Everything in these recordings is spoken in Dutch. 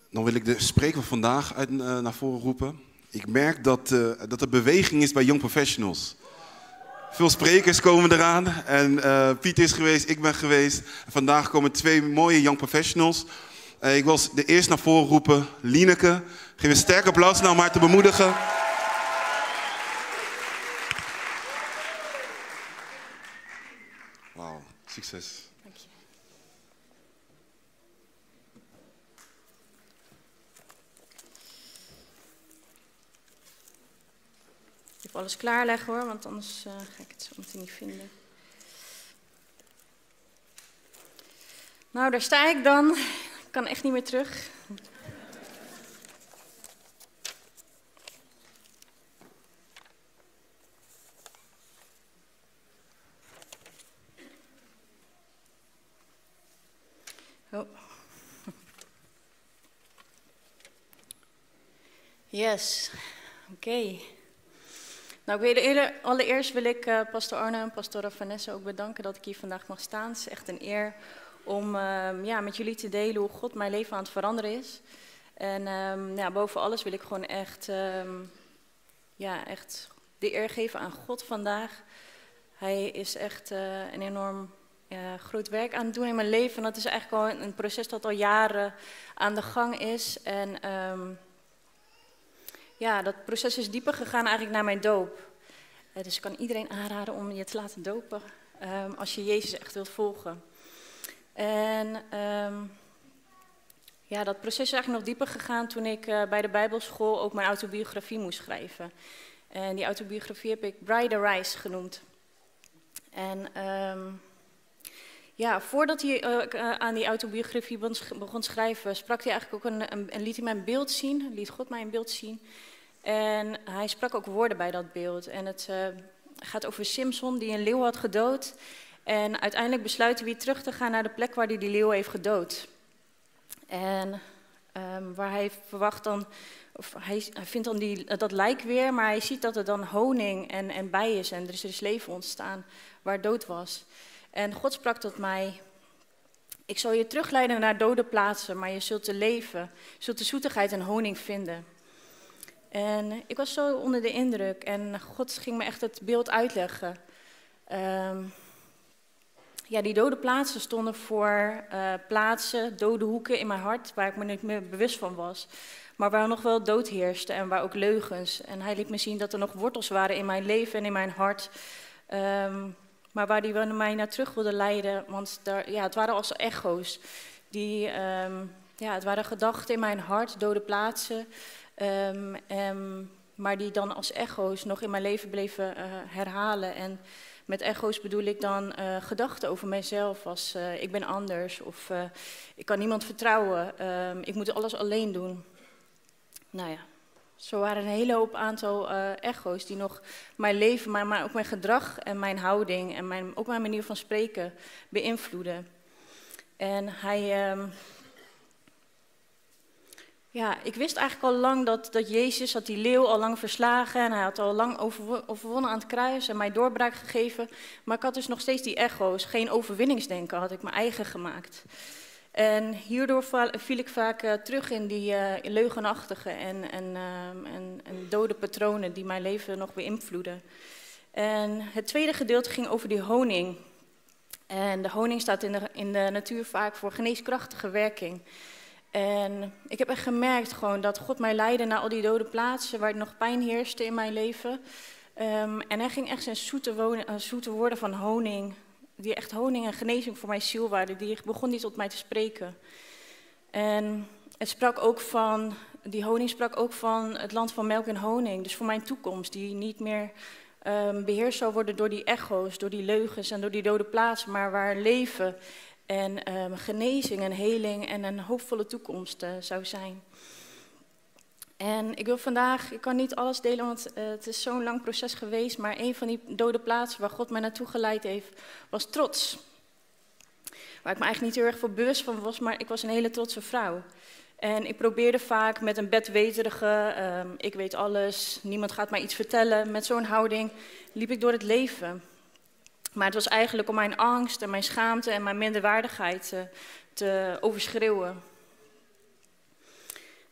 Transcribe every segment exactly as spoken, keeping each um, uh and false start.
Dan wil ik de spreker van vandaag uit, uh, naar voren roepen. Ik merk dat, uh, dat er beweging is bij Young Professionals. Veel sprekers komen eraan. En uh, Piet is geweest, ik ben geweest. En vandaag komen twee mooie Young Professionals. Uh, ik wil de eerst naar voren roepen, Lieneke. Geef een sterk applaus nou om haar te bemoedigen. Wauw, succes. Dank je. Ik wil alles klaarleggen hoor, want anders uh, ga ik het zo meteen niet vinden. Nou, daar sta ik dan. Ik kan echt niet meer terug. Oh. Yes, oké. Okay. Nou, ik wil allereerst wil ik uh, pastor Arno en pastor Vanessa ook bedanken dat ik hier vandaag mag staan. Het is echt een eer om uh, ja, met jullie te delen hoe God mijn leven aan het veranderen is. En um, ja, boven alles wil ik gewoon echt, um, ja, echt de eer geven aan God vandaag. Hij is echt uh, een enorm uh, groot werk aan het doen in mijn leven. En dat is eigenlijk al een, een proces dat al jaren aan de gang is. En um, ja, dat proces is dieper gegaan eigenlijk na mijn doop. Uh, dus ik kan iedereen aanraden om je te laten dopen um, als je Jezus echt wilt volgen. En um, ja, dat proces is eigenlijk nog dieper gegaan toen ik uh, bij de Bijbelschool ook mijn autobiografie moest schrijven. En die autobiografie heb ik Bride Arise genoemd. En um, ja, voordat hij uh, aan die autobiografie begon te schrijven, sprak hij eigenlijk ook een, een, een liet hij mij een beeld zien, liet God mij een beeld zien. En hij sprak ook woorden bij dat beeld. En het uh, gaat over Samson die een leeuw had gedood. En uiteindelijk besluit hij weer terug te gaan naar de plek waar hij die leeuw heeft gedood. En um, waar hij verwacht dan, of hij, hij vindt dan die, dat lijk weer, maar hij ziet dat er dan honing en, en bij is. En er is dus leven ontstaan waar dood was. En God sprak tot mij: ik zal je terugleiden naar dode plaatsen, maar je zult te leven, je zult de zoetigheid en honing vinden. En ik was zo onder de indruk en God ging me echt het beeld uitleggen. Um, ja, die dode plaatsen stonden voor uh, plaatsen, dode hoeken in mijn hart, waar ik me niet meer bewust van was. Maar waar nog wel dood heerste en waar ook leugens. En hij liet me zien dat er nog wortels waren in mijn leven en in mijn hart. Um, maar waar hij mij naar terug wilde leiden, want daar, ja, het waren als echo's. Die, um, ja, het waren gedachten in mijn hart, dode plaatsen. Um, um, maar die dan als echo's nog in mijn leven bleven uh, herhalen. En met echo's bedoel ik dan uh, gedachten over mijzelf als uh, ik ben anders of uh, ik kan niemand vertrouwen, uh, ik moet alles alleen doen. Nou ja, zo waren een hele hoop aantal uh, echo's die nog mijn leven, maar, maar ook mijn gedrag en mijn houding en mijn, ook mijn manier van spreken beïnvloeden. En hij... Um, Ja, ik wist eigenlijk al lang dat, dat Jezus had die leeuw al lang verslagen en hij had al lang overwo- overwonnen aan het kruis en mij doorbraak gegeven. Maar ik had dus nog steeds die echo's, geen overwinningsdenken, had ik mijn eigen gemaakt. En hierdoor viel ik vaak uh, terug in die uh, leugenachtige en, en, uh, en, en dode patronen die mijn leven nog beïnvloeden. En het tweede gedeelte ging over die honing. En de honing staat in de, in de natuur vaak voor geneeskrachtige werking. En ik heb echt gemerkt gewoon dat God mij leidde naar al die dode plaatsen waar nog pijn heerste in mijn leven. Um, en hij ging echt zijn zoete, wonen, uh, zoete woorden van honing, die echt honing en genezing voor mijn ziel waren, die begon niet tot mij te spreken. En het sprak ook van, die honing sprak ook van het land van melk en honing, dus voor mijn toekomst, die niet meer um, beheerst zou worden door die echo's, door die leugens en door die dode plaatsen, maar waar leven en um, genezing en heling en een hoopvolle toekomst uh, zou zijn. En ik wil vandaag, ik kan niet alles delen, want uh, het is zo'n lang proces geweest, maar een van die dode plaatsen waar God mij naartoe geleid heeft, was trots. Waar ik me eigenlijk niet heel erg voor bewust van was, maar ik was een hele trotse vrouw. En ik probeerde vaak met een bedweterige, um, ik weet alles, niemand gaat mij iets vertellen, met zo'n houding liep ik door het leven. Maar het was eigenlijk om mijn angst en mijn schaamte en mijn minderwaardigheid te, te overschreeuwen.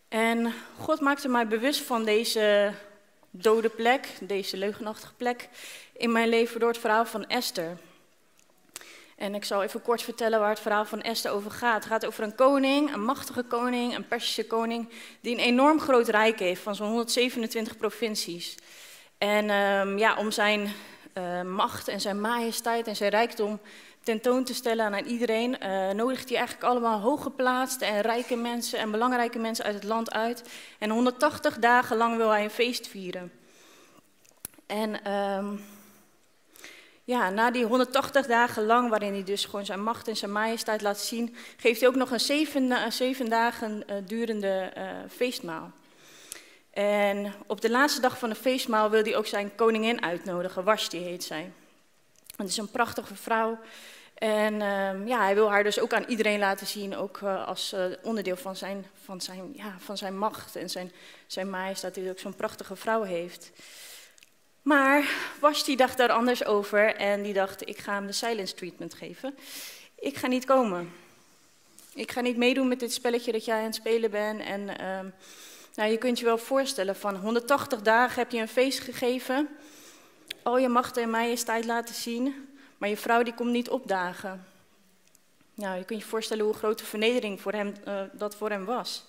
En God maakte mij bewust van deze dode plek, deze leugenachtige plek in mijn leven door het verhaal van Esther. En ik zal even kort vertellen waar het verhaal van Esther over gaat. Het gaat over een koning, een machtige koning, een Perzische koning, die een enorm groot rijk heeft van zo'n honderdzevenentwintig provincies. En um, ja, om zijn uh, macht en zijn majesteit en zijn rijkdom tentoon te stellen aan iedereen, uh, nodigt hij eigenlijk allemaal hooggeplaatste en rijke mensen en belangrijke mensen uit het land uit. En honderdtachtig dagen lang wil hij een feest vieren. En um, ja, na die honderdtachtig dagen lang, waarin hij dus gewoon zijn macht en zijn majesteit laat zien, geeft hij ook nog een zeven, uh, zeven dagen uh, durende uh, feestmaal. En op de laatste dag van de feestmaal wil hij ook zijn koningin uitnodigen, Vashti heet zij. Het is een prachtige vrouw. En uh, ja, hij wil haar dus ook aan iedereen laten zien, ook uh, als uh, onderdeel van zijn, van, zijn, ja, van zijn macht en zijn, zijn majesteit, dat hij ook zo'n prachtige vrouw heeft. Maar Vashti dacht daar anders over en die dacht, ik ga hem de silence treatment geven. Ik ga niet komen. Ik ga niet meedoen met dit spelletje dat jij aan het spelen bent. En uh, nou, je kunt je wel voorstellen, van honderdtachtig dagen heb je een feest gegeven, al je macht en majesteit laten zien, maar je vrouw die komt niet opdagen. Nou, je kunt je voorstellen hoe grote vernedering voor hem, uh, dat voor hem was.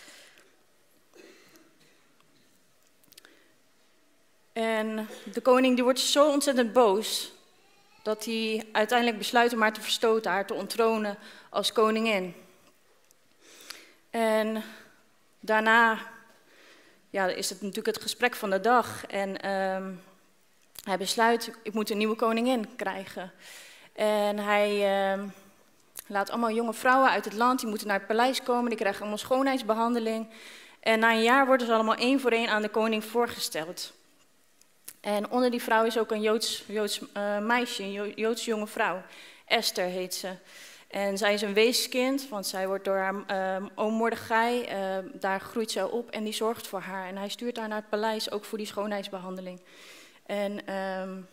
En de koning die wordt zo ontzettend boos, dat hij uiteindelijk besluit om haar te verstoten, haar te onttronen als koningin. En daarna ja, is het natuurlijk het gesprek van de dag. En um, hij besluit, ik moet een nieuwe koningin krijgen. En hij um, laat allemaal jonge vrouwen uit het land, die moeten naar het paleis komen, die krijgen allemaal schoonheidsbehandeling. En na een jaar worden ze allemaal één voor één aan de koning voorgesteld. En onder die vrouw is ook een Joods, Joods uh, meisje, een Joodse jonge vrouw. Esther heet ze. En zij is een weeskind, want zij wordt door haar uh, oom Mordechai, uh, daar groeit zij op en die zorgt voor haar. En hij stuurt haar naar het paleis, ook voor die schoonheidsbehandeling. En um,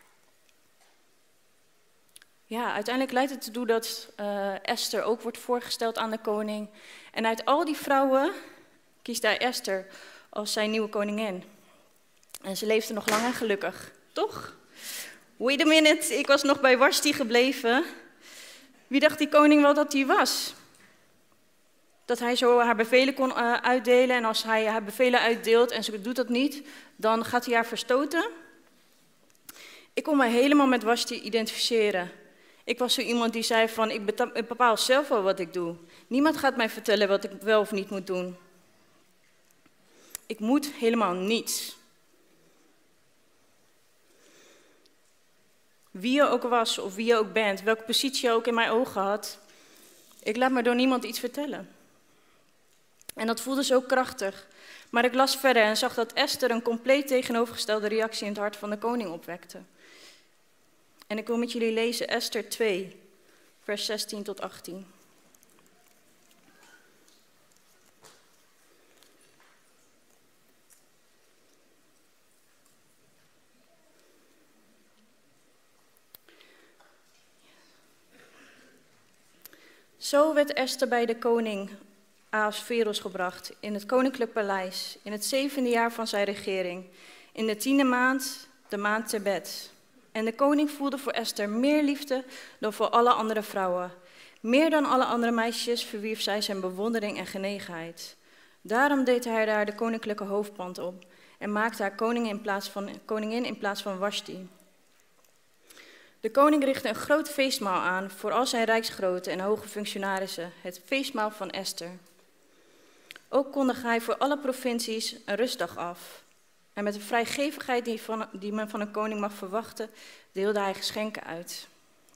ja, uiteindelijk leidt het ertoe dat uh, Esther ook wordt voorgesteld aan de koning. En uit al die vrouwen kiest hij Esther als zijn nieuwe koningin. En ze leefde nog lang en gelukkig, toch? Wait a minute, ik was nog bij Vashti gebleven. Wie dacht die koning wel dat hij was? Dat hij zo haar bevelen kon uh, uitdelen en als hij haar bevelen uitdeelt en ze doet dat niet, dan gaat hij haar verstoten? Ik kon me helemaal met Vashti identificeren. Ik was zo iemand die zei van, ik bepaal zelf wel wat ik doe. Niemand gaat mij vertellen wat ik wel of niet moet doen. Ik moet helemaal niets. Wie je ook was of wie je ook bent, welke positie je ook in mijn ogen had, ik laat me door niemand iets vertellen. En dat voelde zo krachtig. Maar ik las verder en zag dat Esther een compleet tegenovergestelde reactie in het hart van de koning opwekte. En ik wil met jullie lezen Esther twee, vers zestien tot achttien. Zo werd Esther bij de koning Ahasveros gebracht in het koninklijk paleis, in het zevende jaar van zijn regering, in de tiende maand, de maand Tebet. En de koning voelde voor Esther meer liefde dan voor alle andere vrouwen. Meer dan alle andere meisjes verwierf zij zijn bewondering en genegenheid. Daarom deed hij haar de koninklijke hoofdband op en maakte haar koningin in plaats van, koningin in plaats van Vashti. De koning richtte een groot feestmaal aan voor al zijn rijksgroten en hoge functionarissen, het feestmaal van Esther. Ook kondigde hij voor alle provincies een rustdag af. En met de vrijgevigheid die, van, die men van een koning mag verwachten, deelde hij geschenken uit.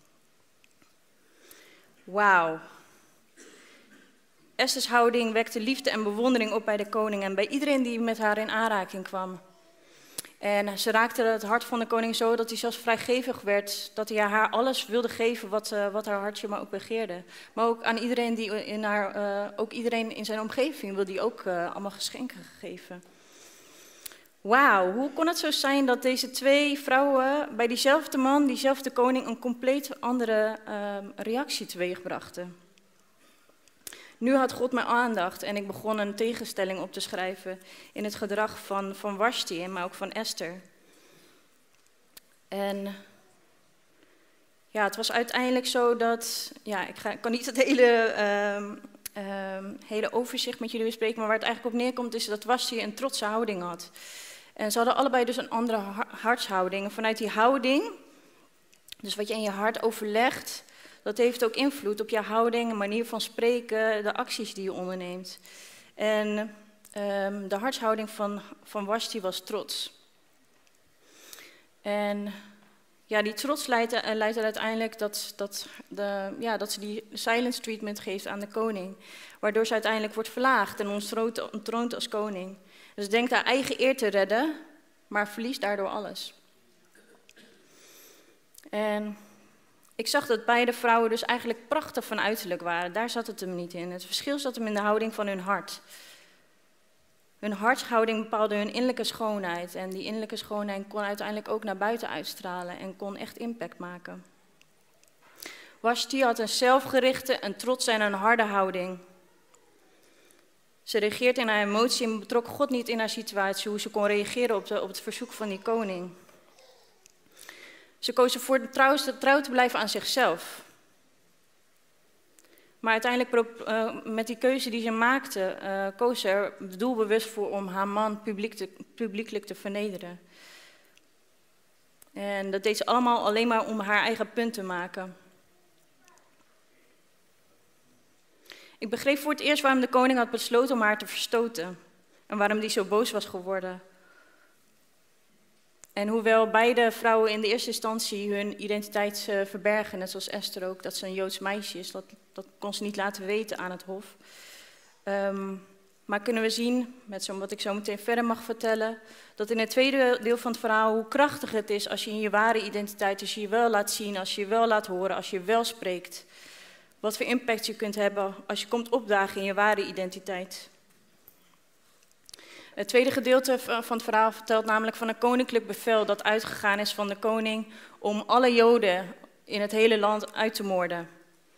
Wauw. Esther's houding wekte liefde en bewondering op bij de koning en bij iedereen die met haar in aanraking kwam. En ze raakte het hart van de koning zo dat hij zelfs vrijgevig werd, dat hij haar alles wilde geven wat, uh, wat haar hartje maar ook begeerde. Maar ook aan iedereen die in haar, uh, ook iedereen in zijn omgeving wilde hij ook uh, allemaal geschenken geven. Wauw, hoe kon het zo zijn dat deze twee vrouwen bij diezelfde man, diezelfde koning, een compleet andere uh, reactie teweeg brachten? Nu had God mijn aandacht en ik begon een tegenstelling op te schrijven in het gedrag van, van Vashti, maar ook van Esther. En ja, het was uiteindelijk zo dat, ja, ik, ga, ik kan niet het hele, uh, uh, hele overzicht met jullie bespreken, maar waar het eigenlijk op neerkomt is dat Vashti een trotse houding had. En ze hadden allebei dus een andere hartshouding. En vanuit die houding, dus wat je in je hart overlegt, dat heeft ook invloed op je houding, manier van spreken, de acties die je onderneemt. En um, de hartshouding van, van Vashti was trots. En ja, die trots leidt, uh, leidt er uiteindelijk dat, dat, de, ja, dat ze die silence treatment geeft aan de koning. Waardoor ze uiteindelijk wordt verlaagd en ontroont, ontroont als koning. Dus denkt haar eigen eer te redden, maar verliest daardoor alles. En ik zag dat beide vrouwen dus eigenlijk prachtig van uiterlijk waren. Daar zat het hem niet in. Het verschil zat hem in de houding van hun hart. Hun hartshouding bepaalde hun innerlijke schoonheid. En die innerlijke schoonheid kon uiteindelijk ook naar buiten uitstralen en kon echt impact maken. Vashti had een zelfgerichte, een trotse en een harde houding. Ze reageert in haar emotie en betrok God niet in haar situatie, hoe ze kon reageren op, de, op het verzoek van die koning. Ze koos ervoor de trouw, trouw te blijven aan zichzelf. Maar uiteindelijk, uh, met die keuze die ze maakte, uh, koos ze er doelbewust voor om haar man publiek te, publiekelijk te vernederen. En dat deed ze allemaal alleen maar om haar eigen punt te maken. Ik begreep voor het eerst waarom de koning had besloten om haar te verstoten. En waarom die zo boos was geworden. En hoewel beide vrouwen in de eerste instantie hun identiteit uh, verbergen, net zoals Esther ook, dat ze een Joods meisje is, dat, dat kon ze niet laten weten aan het hof. Um, maar kunnen we zien, met zo, wat ik zo meteen verder mag vertellen, dat in het tweede deel van het verhaal hoe krachtig het is als je in je ware identiteit, als je je wel laat zien, als je je wel laat horen, als je wel spreekt. Wat voor impact je kunt hebben als je komt opdagen in je ware identiteit. Het tweede gedeelte van het verhaal vertelt namelijk van een koninklijk bevel dat uitgegaan is van de koning om alle Joden in het hele land uit te moorden.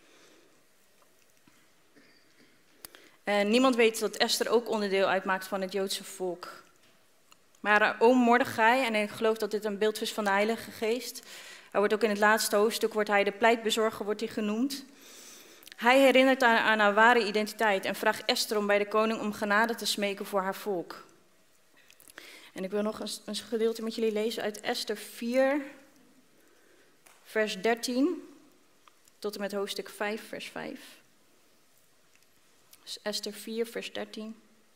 En niemand weet dat Esther ook onderdeel uitmaakt van het Joodse volk. Maar haar oom Mordechai, en ik geloof dat dit een beeld is van de Heilige Geest, hij wordt ook in het laatste hoofdstuk, wordt hij de pleitbezorger, wordt hij genoemd. Hij herinnert haar aan haar ware identiteit en vraagt Esther om bij de koning om genade te smeken voor haar volk. En ik wil nog een, een gedeelte met jullie lezen uit Esther vier, vers dertien, tot en met hoofdstuk vijf, vers vijf. Dus Esther vier, vers dertien.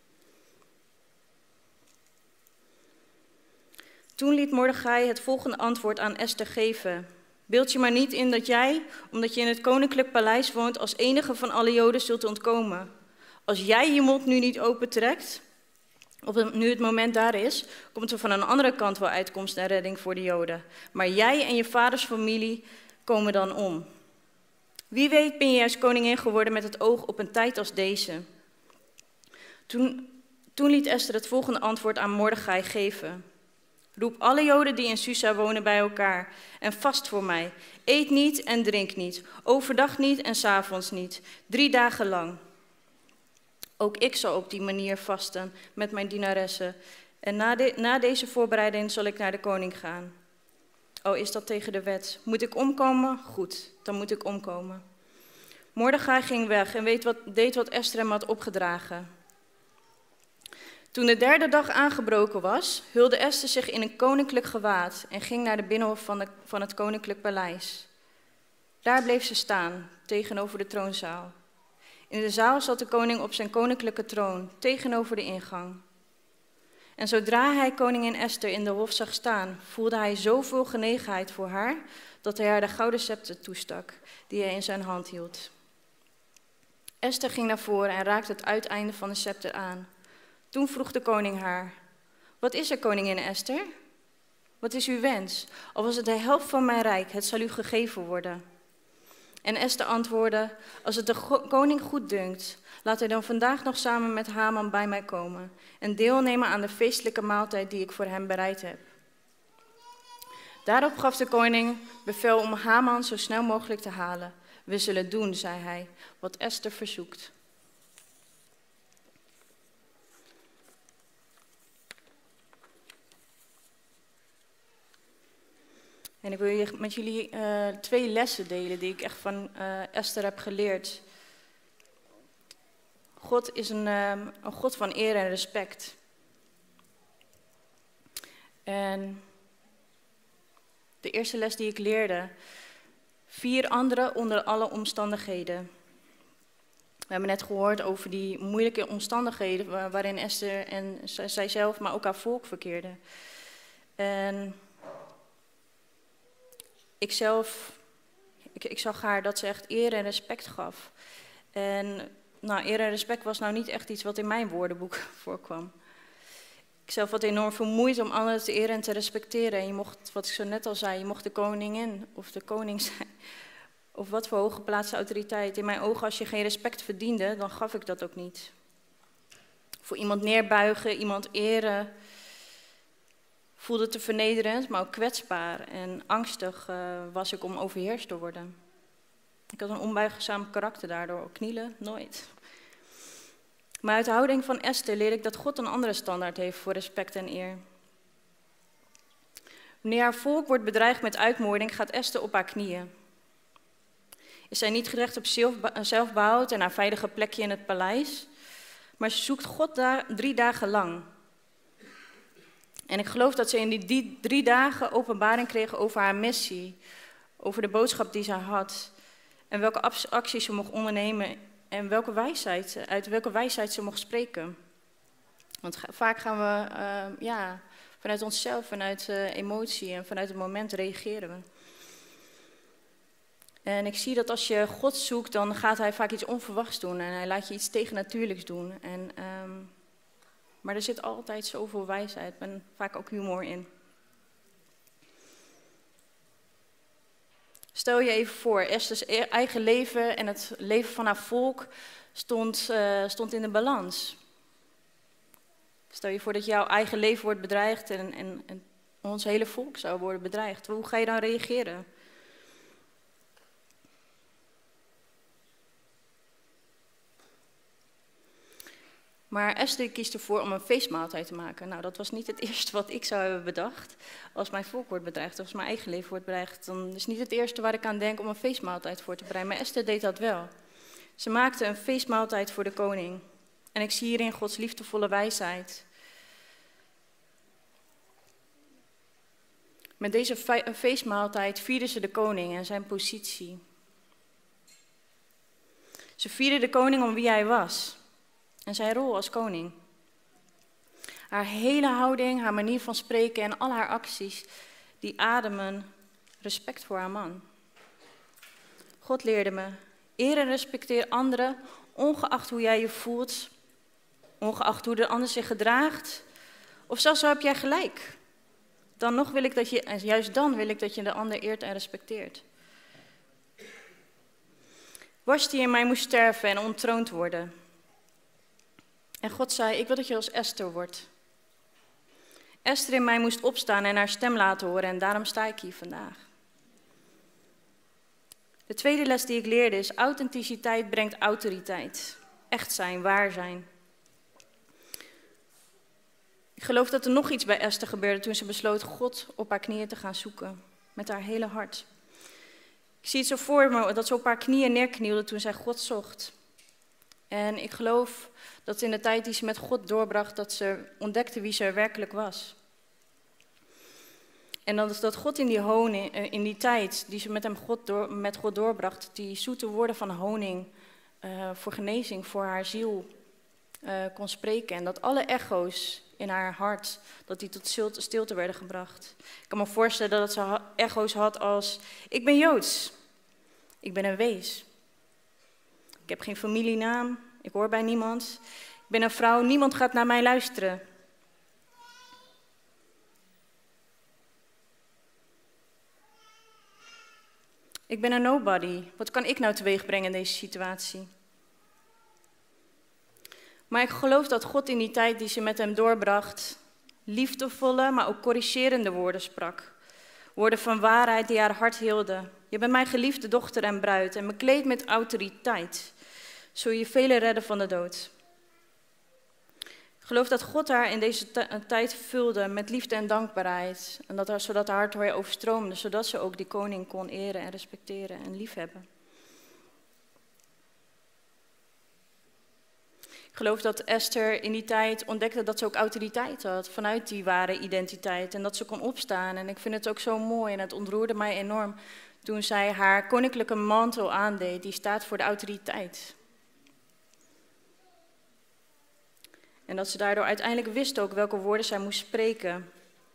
Toen liet Mordechai het volgende antwoord aan Esther geven. Beeld je maar niet in dat jij, omdat je in het koninklijk paleis woont, als enige van alle Joden zult ontkomen. Als jij je mond nu niet opentrekt, of nu het moment daar is, komt er van een andere kant wel uitkomst en redding voor de Joden. Maar jij en je vaders familie komen dan om. Wie weet ben je juist koningin geworden met het oog op een tijd als deze. Toen, toen liet Esther het volgende antwoord aan Mordechai geven. Roep alle Joden die in Susa wonen bij elkaar en vast voor mij. Eet niet en drink niet, overdag niet en 's avonds niet, drie dagen lang. Ook ik zal op die manier vasten met mijn dienaressen. En na, de, na deze voorbereiding zal ik naar de koning gaan. Oh, is dat tegen de wet? Moet ik omkomen? Goed, dan moet ik omkomen. Mordechai ging weg en weet wat, deed wat Esther hem had opgedragen. Toen de derde dag aangebroken was, hulde Esther zich in een koninklijk gewaad en ging naar de binnenhof van, de, van het koninklijk paleis. Daar bleef ze staan, tegenover de troonzaal. In de zaal zat de koning op zijn koninklijke troon, tegenover de ingang. En zodra hij koningin Esther in de hof zag staan, voelde hij zoveel genegenheid voor haar, dat hij haar de gouden scepter toestak, die hij in zijn hand hield. Esther ging naar voren en raakte het uiteinde van de scepter aan. Toen vroeg de koning haar, wat is er, koningin Esther? Wat is uw wens? Al was het de helft van mijn rijk, het zal u gegeven worden. En Esther antwoordde, als het de koning goed dunkt, laat hij dan vandaag nog samen met Haman bij mij komen en deelnemen aan de feestelijke maaltijd die ik voor hem bereid heb. Daarop gaf de koning bevel om Haman zo snel mogelijk te halen. We zullen doen, zei hij, wat Esther verzoekt. En ik wil je met jullie uh, twee lessen delen die ik echt van uh, Esther heb geleerd. God is een, um, een God van eer en respect. En de eerste les die ik leerde, vier anderen onder alle omstandigheden. We hebben net gehoord over die moeilijke omstandigheden waarin Esther en zijzelf, maar ook haar volk verkeerden. En ik zelf, ik, ik zag haar dat ze echt eer en respect gaf. En nou, eer en respect was nou niet echt iets wat in mijn woordenboek voorkwam. Ik zelf had enorm veel moeite om anderen te eren en te respecteren. En je mocht, wat ik zo net al zei, je mocht de koningin of de koning zijn. Of wat voor hooggeplaatste autoriteit. In mijn ogen, als je geen respect verdiende, dan gaf ik dat ook niet. Voor iemand neerbuigen, iemand eren, voelde te vernederend, maar ook kwetsbaar. En angstig uh, was ik om overheerst te worden. Ik had een onbuigzaam karakter daardoor. Knielen, nooit. Maar uit de houding van Esther leerde ik dat God een andere standaard heeft voor respect en eer. Wanneer haar volk wordt bedreigd met uitmoording, gaat Esther op haar knieën. Is zij niet gericht op zelfbehoud en haar veilige plekje in het paleis, maar ze zoekt God daar drie dagen lang. En ik geloof dat ze in die, die drie dagen openbaring kreeg over haar missie, over de boodschap die ze had en welke acties ze mocht ondernemen en welke wijsheid, uit welke wijsheid ze mocht spreken. Want vaak gaan we uh, ja, vanuit onszelf, vanuit uh, emotie en vanuit het moment reageren we. En ik zie dat als je God zoekt, dan gaat hij vaak iets onverwachts doen en hij laat je iets tegennatuurlijks doen. En, um, maar er zit altijd zoveel wijsheid en vaak ook humor in. Stel je even voor, Esther's eigen leven en het leven van haar volk stond, uh, stond in de balans. Stel je voor dat jouw eigen leven wordt bedreigd en, en, en ons hele volk zou worden bedreigd. Hoe ga je dan reageren? Maar Esther kiest ervoor om een feestmaaltijd te maken. Nou, dat was niet het eerste wat ik zou hebben bedacht. Als mijn volk wordt bedreigd, of als mijn eigen leven wordt bedreigd, dan is het niet het eerste waar ik aan denk om een feestmaaltijd voor te bereiden. Maar Esther deed dat wel. Ze maakte een feestmaaltijd voor de koning. En ik zie hierin Gods liefdevolle wijsheid. Met deze feestmaaltijd vierden ze de koning en zijn positie. Ze vierden de koning om wie hij was. En zijn rol als koning. Haar hele houding, haar manier van spreken en al haar acties, die ademen respect voor haar man. God leerde me, eer en respecteer anderen, ongeacht hoe jij je voelt, ongeacht hoe de ander zich gedraagt, of zelfs zo heb jij gelijk. Dan nog wil ik dat je, en juist dan wil ik dat je de ander eert en respecteert. Vashti in mij moest sterven en ontroond worden. En God zei, ik wil dat je als Esther wordt. Esther in mij moest opstaan en haar stem laten horen en daarom sta ik hier vandaag. De tweede les die ik leerde is, authenticiteit brengt autoriteit. Echt zijn, waar zijn. Ik geloof dat er nog iets bij Esther gebeurde toen ze besloot God op haar knieën te gaan zoeken. Met haar hele hart. Ik zie het zo voor me dat ze op haar knieën neerknielde toen zij God zocht. En ik geloof dat in de tijd die ze met God doorbracht, dat ze ontdekte wie ze werkelijk was. En dat, dat God in die, honing, in die tijd die ze met, hem God door, met God doorbracht, die zoete woorden van honing uh, voor genezing, voor haar ziel uh, kon spreken. En dat alle echo's in haar hart, dat die tot stilte, stilte werden gebracht. Ik kan me voorstellen dat ze echo's had als, ik ben Joods, ik ben een wees. Ik heb geen familienaam, ik hoor bij niemand. Ik ben een vrouw, niemand gaat naar mij luisteren. Ik ben een nobody. Wat kan ik nou teweeg brengen in deze situatie? Maar ik geloof dat God in die tijd die ze met hem doorbracht, liefdevolle, maar ook corrigerende woorden sprak. Woorden van waarheid die haar hart hielden. Je bent mijn geliefde dochter en bruid en bekleed met autoriteit. Zul je velen redden van de dood. Ik Ik geloof dat God haar in deze tijd vulde met liefde en dankbaarheid. En dat haar, zodat haar hart weer overstroomde, zodat ze ook die koning kon eren en respecteren en liefhebben. Ik geloof dat Esther in die tijd ontdekte dat ze ook autoriteit had vanuit die ware identiteit. En dat ze kon opstaan. En ik vind het ook zo mooi en het ontroerde mij enorm toen zij haar koninklijke mantel aandeed. Die staat voor de autoriteit. En dat ze daardoor uiteindelijk wist ook welke woorden zij moest spreken.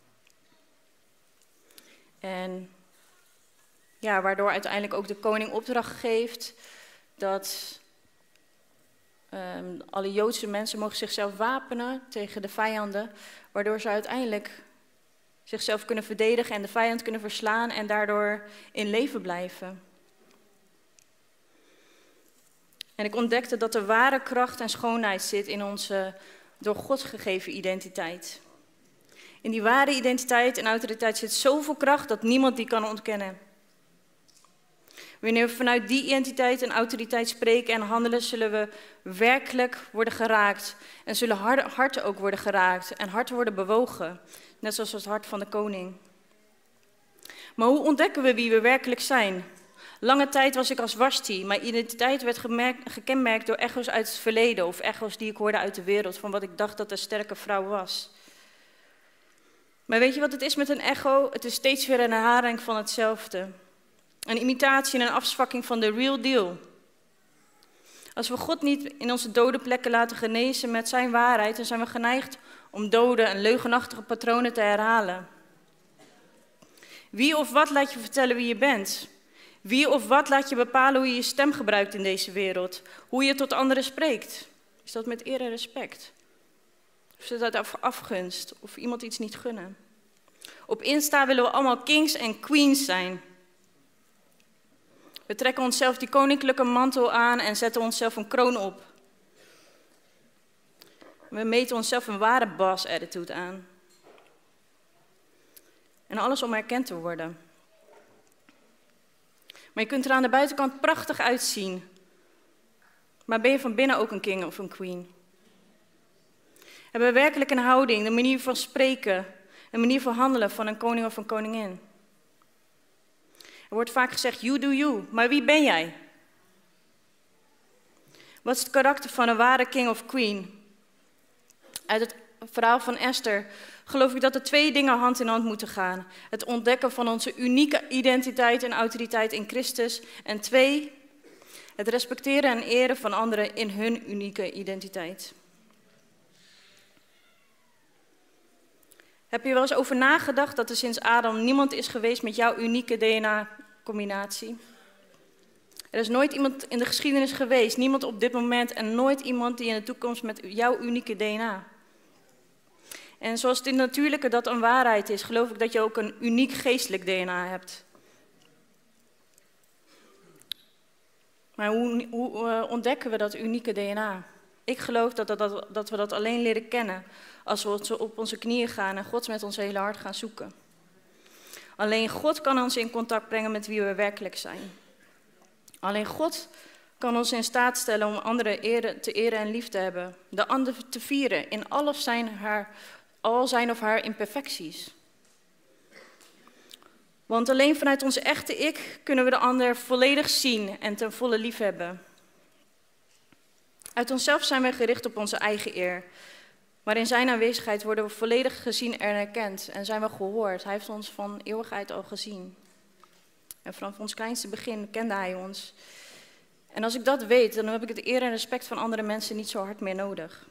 En ja, waardoor uiteindelijk ook de koning opdracht geeft dat um, alle Joodse mensen mogen zichzelf wapenen tegen de vijanden. Waardoor ze uiteindelijk zichzelf kunnen verdedigen en de vijand kunnen verslaan en daardoor in leven blijven. En ik ontdekte dat de ware kracht en schoonheid zit in onze door God gegeven identiteit. In die ware identiteit en autoriteit zit zoveel kracht dat niemand die kan ontkennen. Wanneer we vanuit die identiteit en autoriteit spreken en handelen, zullen we werkelijk worden geraakt. En zullen harten ook worden geraakt en harten worden bewogen. Net zoals het hart van de koning. Maar hoe ontdekken we wie we werkelijk zijn? Lange tijd was ik als Vashti. Mijn identiteit werd gemerkt, gekenmerkt door echo's uit het verleden of echo's die ik hoorde uit de wereld van wat ik dacht dat een sterke vrouw was. Maar weet je wat het is met een echo? Het is steeds weer een herhaling van hetzelfde. Een imitatie en een afzwakking van de real deal. Als we God niet in onze dode plekken laten genezen met zijn waarheid, dan zijn we geneigd om dode en leugenachtige patronen te herhalen. Wie of wat laat je vertellen wie je bent? Wie of wat laat je bepalen hoe je je stem gebruikt in deze wereld? Hoe je tot anderen spreekt? Is dat met eer en respect? Of is dat uit afgunst? Of iemand iets niet gunnen? Op Insta willen we allemaal kings en queens zijn. We trekken onszelf die koninklijke mantel aan en zetten onszelf een kroon op. We meten onszelf een ware boss attitude aan. En alles om erkend te worden. Maar je kunt er aan de buitenkant prachtig uitzien. Maar ben je van binnen ook een king of een queen? Hebben we werkelijk een houding, een manier van spreken, een manier van handelen van een koning of een koningin? Er wordt vaak gezegd, you do you, maar wie ben jij? Wat is het karakter van een ware king of queen? Uit het verhaal van Esther geloof ik dat er twee dingen hand in hand moeten gaan. Het ontdekken van onze unieke identiteit en autoriteit in Christus. En twee, het respecteren en eren van anderen in hun unieke identiteit. Heb je wel eens over nagedacht dat er sinds Adam niemand is geweest met jouw unieke D N A-combinatie? Er is nooit iemand in de geschiedenis geweest, niemand op dit moment en nooit iemand die in de toekomst met jouw unieke D N A. En zoals het in het natuurlijke dat een waarheid is, geloof ik dat je ook een uniek geestelijk D N A hebt. Maar hoe, hoe uh, ontdekken we dat unieke D N A? Ik geloof dat, dat, dat, dat we dat alleen leren kennen als we op onze knieën gaan en God met ons hele hart gaan zoeken. Alleen God kan ons in contact brengen met wie we werkelijk zijn. Alleen God kan ons in staat stellen om anderen eren, te eren en lief te hebben. De ander te vieren in al zijn, haar, al zijn of haar imperfecties. Want alleen vanuit onze echte ik kunnen we de ander volledig zien en ten volle lief hebben. Uit onszelf zijn we gericht op onze eigen eer. Maar in zijn aanwezigheid worden we volledig gezien en erkend en zijn we gehoord. Hij heeft ons van eeuwigheid al gezien. En vanaf ons kleinste begin kende hij ons. En als ik dat weet, dan heb ik het eer en respect van andere mensen niet zo hard meer nodig.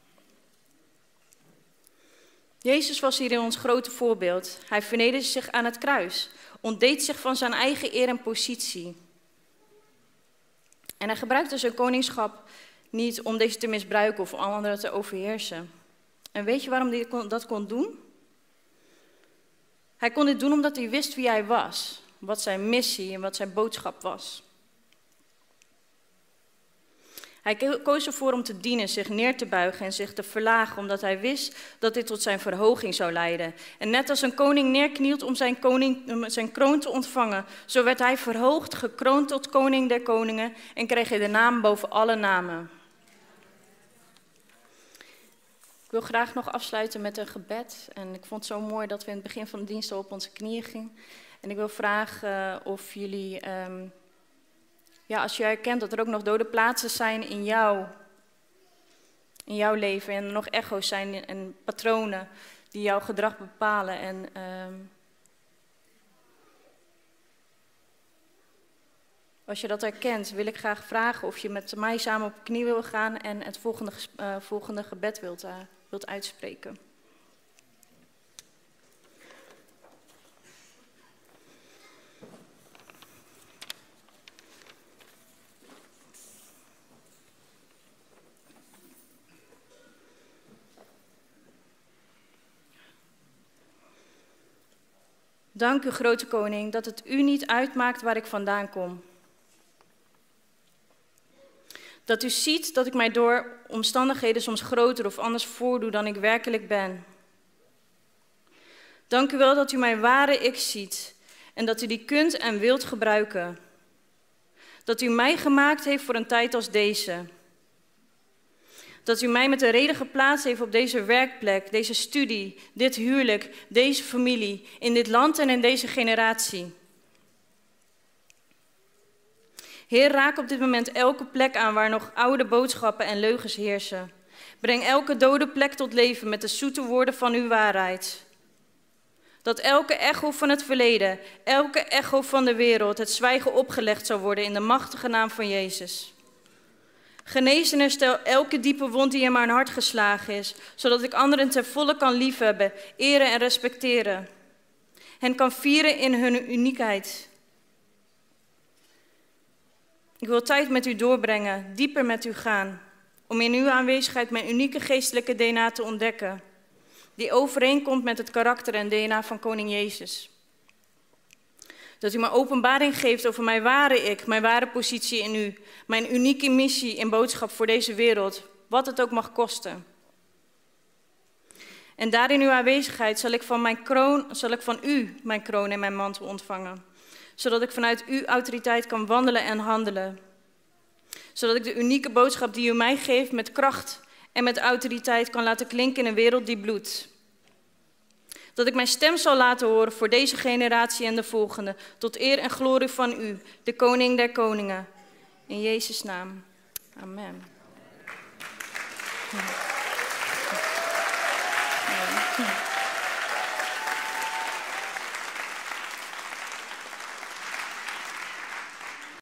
Jezus was hierin ons grote voorbeeld. Hij vernederde zich aan het kruis, ontdeed zich van zijn eigen eer en positie. En hij gebruikte zijn koningschap niet om deze te misbruiken of anderen te overheersen. En weet je waarom hij dat kon doen? Hij kon dit doen omdat hij wist wie hij was, wat zijn missie en wat zijn boodschap was. Hij koos ervoor om te dienen, zich neer te buigen en zich te verlagen, omdat hij wist dat dit tot zijn verhoging zou leiden. En net als een koning neerknielt om zijn, koning, om zijn kroon te ontvangen, zo werd hij verhoogd, gekroond tot koning der koningen en kreeg hij de naam boven alle namen. Ik wil graag nog afsluiten met een gebed. En ik vond het zo mooi dat we in het begin van de dienst al op onze knieën gingen. En ik wil vragen uh, of jullie, um, ja, als je herkent dat er ook nog dode plaatsen zijn in jou, in jouw leven. En er nog echo's zijn en patronen die jouw gedrag bepalen. En um, als je dat herkent, wil ik graag vragen of je met mij samen op knie wil gaan en het volgende, uh, volgende gebed wilt, uh, wilt uitspreken. Dank u, grote koning, dat het u niet uitmaakt waar ik vandaan kom. Dat u ziet dat ik mij door omstandigheden soms groter of anders voordoe dan ik werkelijk ben. Dank u wel dat u mijn ware ik ziet en dat u die kunt en wilt gebruiken. Dat u mij gemaakt heeft voor een tijd als deze. Dat u mij met een reden geplaatst heeft op deze werkplek, deze studie, dit huwelijk, deze familie, in dit land en in deze generatie. Heer, raak op dit moment elke plek aan waar nog oude boodschappen en leugens heersen. Breng elke dode plek tot leven met de zoete woorden van uw waarheid. Dat elke echo van het verleden, elke echo van de wereld, het zwijgen opgelegd zou worden in de machtige naam van Jezus. Genees en herstel elke diepe wond die in mijn hart geslagen is, zodat ik anderen ten volle kan liefhebben, eren en respecteren. Hen kan vieren in hun uniekheid. Ik wil tijd met u doorbrengen, dieper met u gaan, om in uw aanwezigheid mijn unieke geestelijke D N A te ontdekken, die overeenkomt met het karakter en D N A van koning Jezus. Dat u me openbaring geeft over mijn ware ik, mijn ware positie in u, mijn unieke missie en boodschap voor deze wereld, wat het ook mag kosten. En daar in uw aanwezigheid zal ik van, mijn kroon, zal ik van u mijn kroon en mijn mantel ontvangen, zodat ik vanuit uw autoriteit kan wandelen en handelen. Zodat ik de unieke boodschap die u mij geeft met kracht en met autoriteit kan laten klinken in een wereld die bloedt. Dat ik mijn stem zal laten horen voor deze generatie en de volgende, tot eer en glorie van u, de koning der koningen. In Jezus' naam. Amen. Ja. Ja.